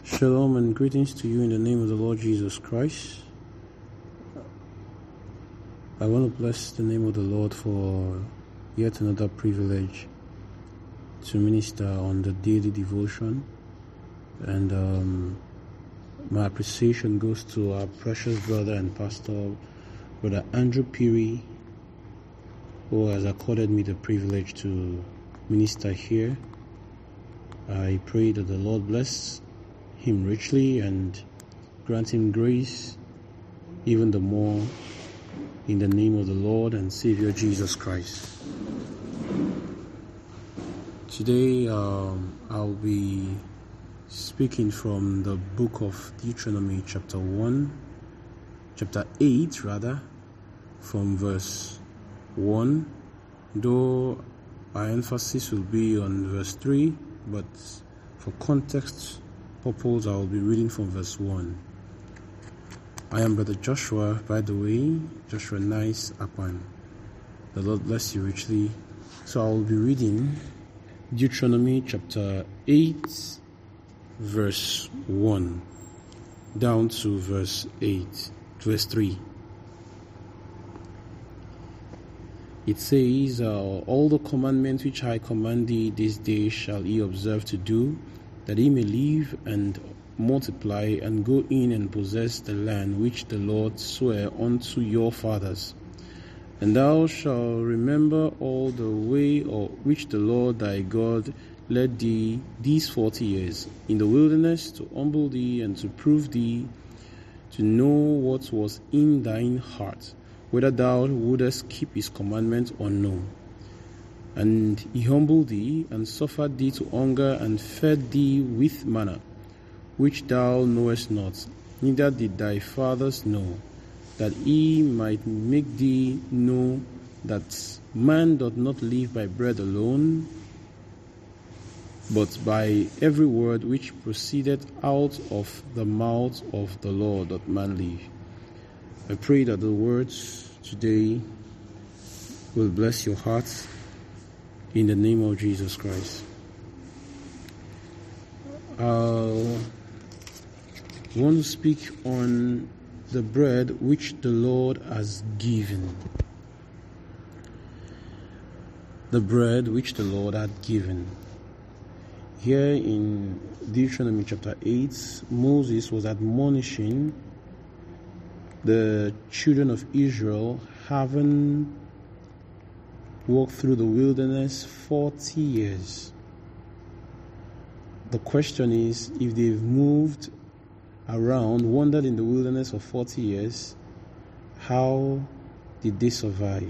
Shalom and greetings to you in the name of the Lord Jesus Christ. I want to bless the name of the Lord for yet another privilege to minister on the daily devotion. And my appreciation goes to our precious brother and pastor, Brother Andrew Peary, who has accorded me the privilege to minister here. I pray that the Lord bless him richly and grant him grace even the more in the name of the Lord and Savior Jesus Christ. Today I'll be speaking from the book of Deuteronomy chapter 8 from verse 1, though our emphasis will be on verse 3, but for context purpose, I will be reading from verse 1. I am Brother Joshua, by the way, Joshua Nice Apan. The Lord bless you richly. So I will be reading Deuteronomy chapter 8, verse 1, down to verse 3. It says, all the commandments which I command thee this day shall ye observe to do, that ye may live and multiply and go in and possess the land which the Lord sware unto your fathers. And thou shalt remember all the way which the Lord thy God led thee these 40 years in the wilderness, to humble thee and to prove thee, to know what was in thine heart, whether thou wouldest keep his commandment or no. And he humbled thee, and suffered thee to hunger, and fed thee with manna, which thou knowest not, neither did thy fathers know, that he might make thee know that man doth not live by bread alone, but by every word which proceedeth out of the mouth of the Lord doth man live. I pray that the words today will bless your hearts in the name of Jesus Christ. I want to speak on the bread which the Lord has given. The bread which the Lord had given. Here in Deuteronomy chapter 8, Moses was admonishing the children of Israel, having walked through the wilderness 40 years. The question is, if they've moved around, wandered in the wilderness for 40 years, how did they survive?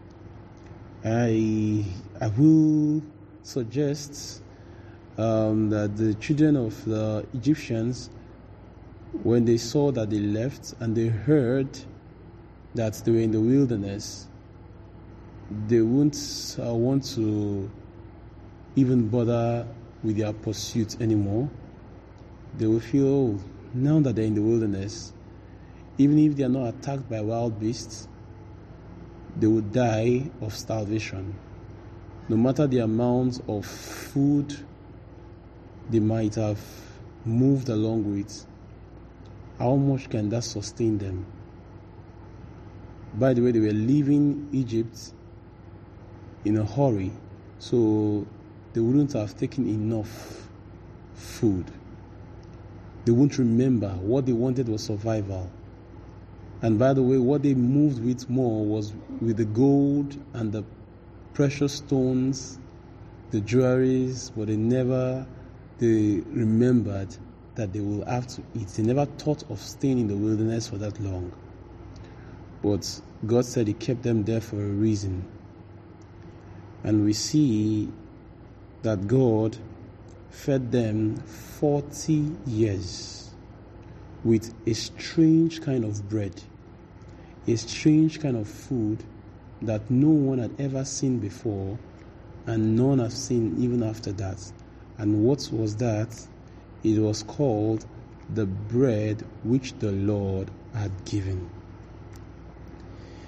I will suggest that the children of the Egyptians, when they saw that they left and they heard that they were in the wilderness, they wouldn't want to even bother with their pursuit anymore. They will feel, now that they're in the wilderness, even if they are not attacked by wild beasts, they will die of starvation. No matter the amount of food they might have moved along with, how much can that sustain them? By the way, they were leaving Egypt in a hurry, so they wouldn't have taken enough food. They wouldn't remember. What they wanted was survival. And by the way, what they moved with more was with the gold and the precious stones, the jewelries, but they remembered that they will have to eat. They never thought of staying in the wilderness for that long. But God said he kept them there for a reason. And we see that God fed them 40 years with a strange kind of bread, a strange kind of food that no one had ever seen before, and none have seen even after that. And what was that? It was called the bread which the Lord had given.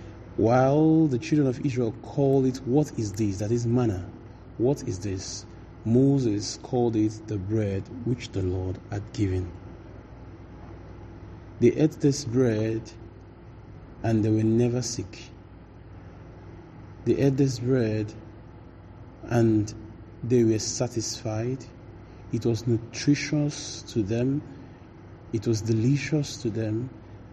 While the children of Israel called it, what is this? That is manna. What is this? Moses called it the bread which the Lord had given. They ate this bread and they were never sick. They ate this bread and they were satisfied. It was nutritious to them. It was delicious to them.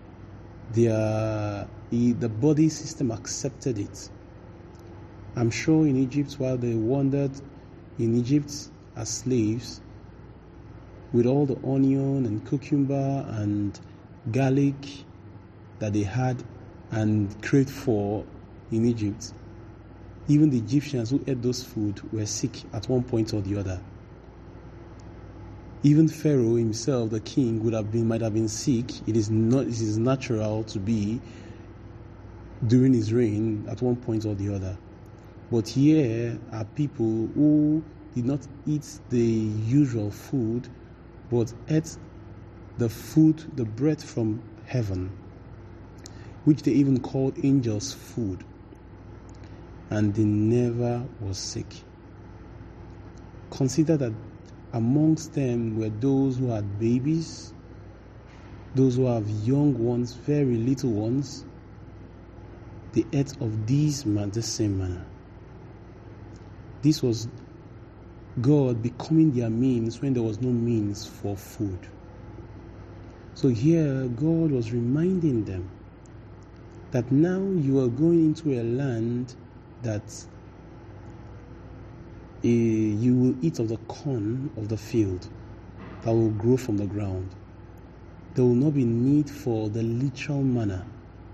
The body system accepted it. I'm sure in Egypt, while they wandered in Egypt as slaves, with all the onion and cucumber and garlic that they had and craved for in Egypt, even the Egyptians who ate those food were sick at one point or the other. Even Pharaoh himself, the king, might have been sick. It is natural to be during his reign at one point or the other. But here are people who did not eat the usual food, but ate the food, the bread from heaven, which they even called angels' food, and they never was sick. Consider that amongst them were those who had babies, those who have young ones, very little ones. They ate of the same manner. This was God becoming their means when there was no means for food. So here God was reminding them that now you are going into a land that you will eat of the corn of the field that will grow from the ground. There will not be need for the literal manna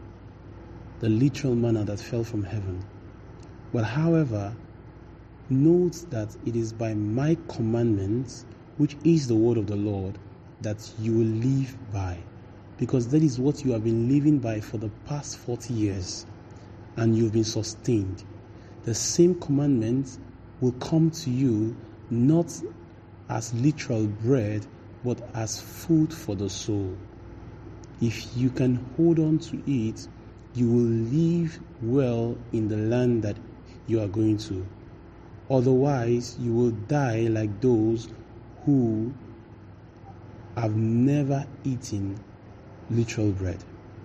that fell from heaven. But however, note that it is by my commandments, which is the word of the Lord, that you will live by. Because that is what you have been living by for the past 40 years, and you've been sustained. The same commandment will come to you not as literal bread, but as food for the soul. If you can hold on to it, you will live well in the land that you are going to. Otherwise, you will die like those who have never eaten literal bread.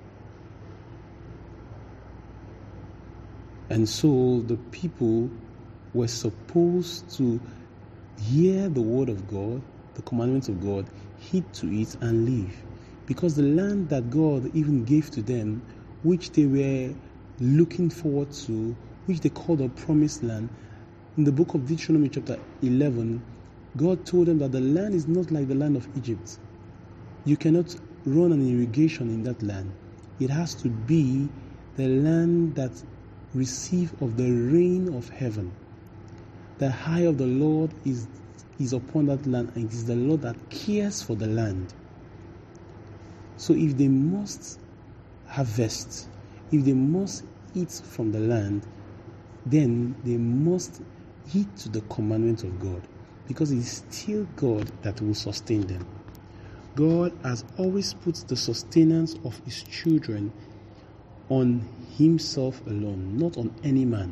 And so the people were supposed to hear the word of God, the commandments of God, heed to it and live. Because the land that God even gave to them, which they were looking forward to, which they called a promised land, in the book of Deuteronomy chapter 11, God told them that the land is not like the land of Egypt. You cannot run an irrigation in that land. It has to be the land that receives of the rain of heaven. The eye of the Lord is upon that land, and it is the Lord that cares for the land. So if they must harvest, if they must eat from the land, then they must heed to the commandments of God, because it is still God that will sustain them. God has always put the sustenance of his children on himself alone, not on any man.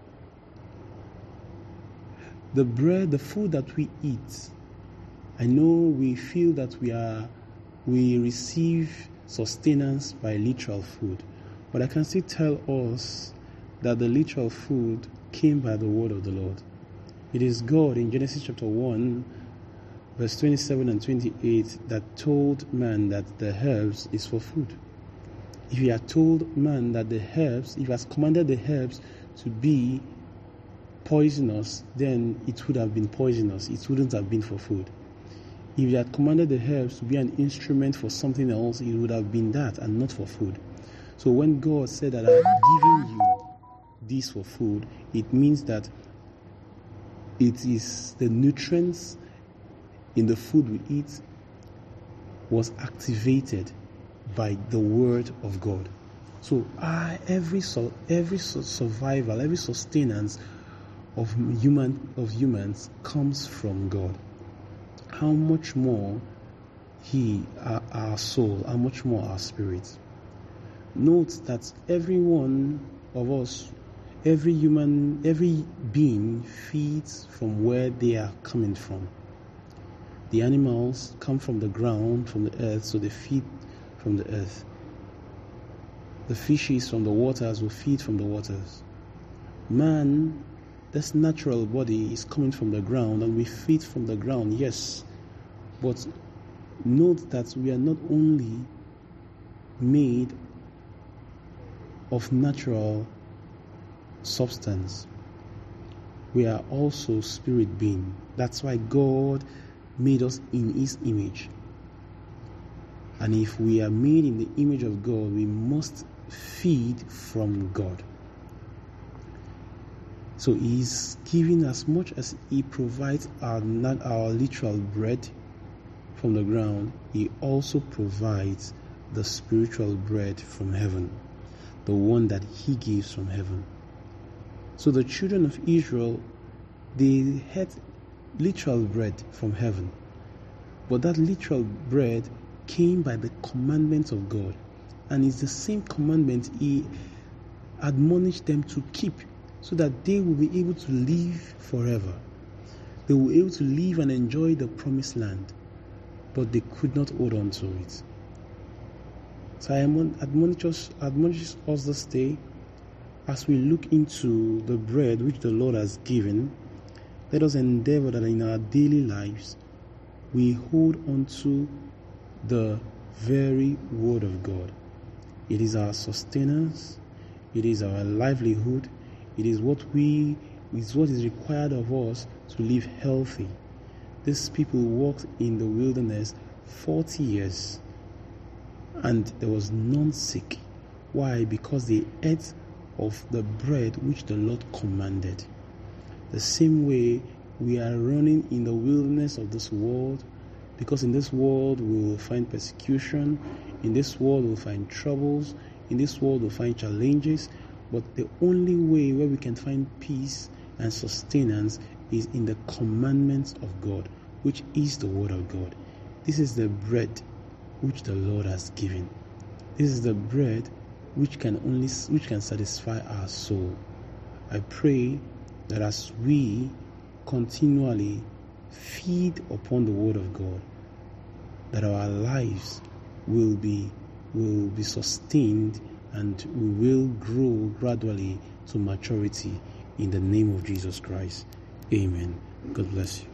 The bread, the food that we eat, I know we feel that we receive sustenance by literal food, but I can still tell us that the literal food came by the word of the Lord. It is God in Genesis chapter 1, verse 27 and 28 that told man that the herbs is for food. If he had told man that the herbs, if he has commanded the herbs to be poisonous, then it would have been poisonous. It wouldn't have been for food. If he had commanded the herbs to be an instrument for something else, it would have been that and not for food. So when God said that I have given you this for food, it means that it is the nutrients in the food we eat was activated by the word of God. So every survival, every sustenance of humans comes from God. How much more our soul, how much more our spirit. Note that every one of us, Every being feeds from where they are coming from. The animals come from the ground, from the earth, so they feed from the earth. The fishes from the waters will feed from the waters. Man, this natural body is coming from the ground, and we feed from the ground, yes. But note that we are not only made of natural substance, we are also spirit being. That's why God made us in His image. And if we are made in the image of God, we must feed from God. So He is giving, as much as He provides our literal bread from the ground, He also provides the spiritual bread from heaven, the one that He gives from heaven. So the children of Israel, they had literal bread from heaven. But that literal bread came by the commandments of God. And it's the same commandment He admonished them to keep, so that they will be able to live forever. They will be able to live and enjoy the promised land. But they could not hold on to it. So I admonish us this day, as we look into the bread which the Lord has given, let us endeavor that in our daily lives we hold on to the very word of God. It is our sustenance, it is our livelihood, it is what is required of us to live healthy. These people walked in the wilderness 40 years and there was none sick. Why? Because they ate of the bread which the Lord commanded. The same way we are running in the wilderness of this world, because in this world we will find persecution, in this world we'll find troubles, in this world we'll find challenges, but the only way where we can find peace and sustenance is in the commandments of God, which is the word of God. This is the bread which the Lord has given. This is the bread which can satisfy our soul. I pray that as we continually feed upon the word of God, that our lives will be sustained and we will grow gradually to maturity in the name of Jesus Christ. Amen. God bless you.